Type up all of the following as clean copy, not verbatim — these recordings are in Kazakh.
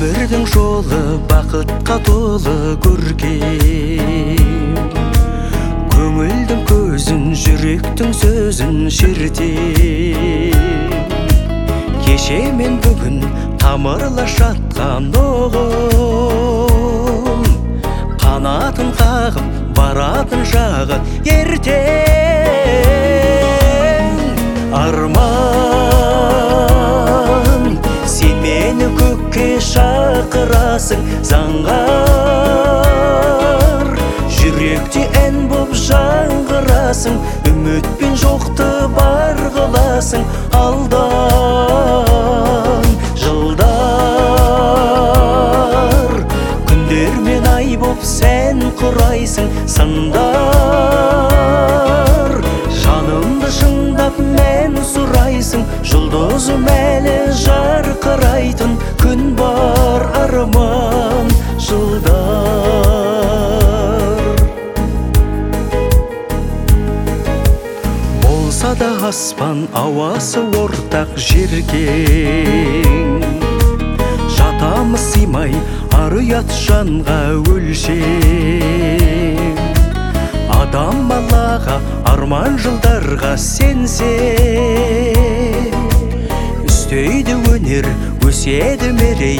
өмірдің жолы бақытқа толы көркем, көңілдің көзін, жүректің сөзін шертем. Кеше мен бүгін тамырлас жатқан оғым, қанатын қағып баратын жағы ертең. Арман, сен мені көкке шақырасың, заңғар жүректе ән боп жаңғырасың, үмітпен жоқты бар қыласың. Алдан жылдар, күндермен ай боп сән құрайсың. Сындар, жанымды шыңдап мән сұрайсың. Жұлдызым әлі жарқырайтын күн бар, арман жылдар. Болса да аспан ауасы ортақ жеркең, жатамыз сыймай ар ұят жанға өлшем. Адам балаға, арман жылдарға сенсе, үстейді өнер, өседі мерей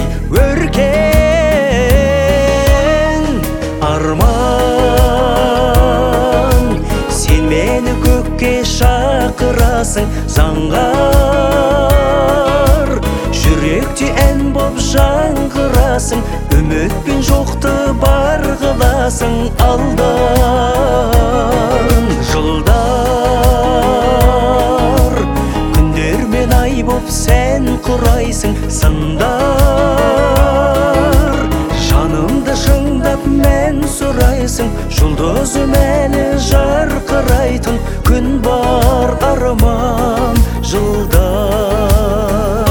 өркен. Арман, сен мені көкке шақырасың, заңғар жүректе ән боп жаңғырасың, үмітпен жоқты бар қыласың. Алдан жылдар, күндермен ай боп сән құрайсың. Сындар, жанымды шыңдап мән сұрайсың. Жұлдызым әлі жарқырайтын күн бар, арман жылдар.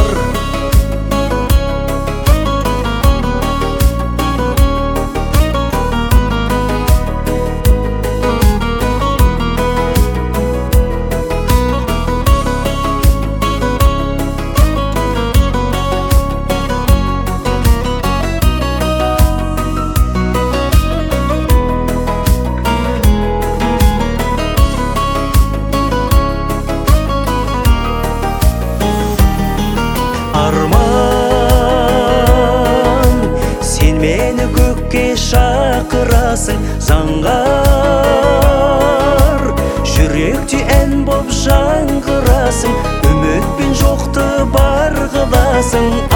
Арман, сен мені көкке шақырасың, заңғар жүректе ән боп жаңғырасың, үмітпен жоқты бар қыласың.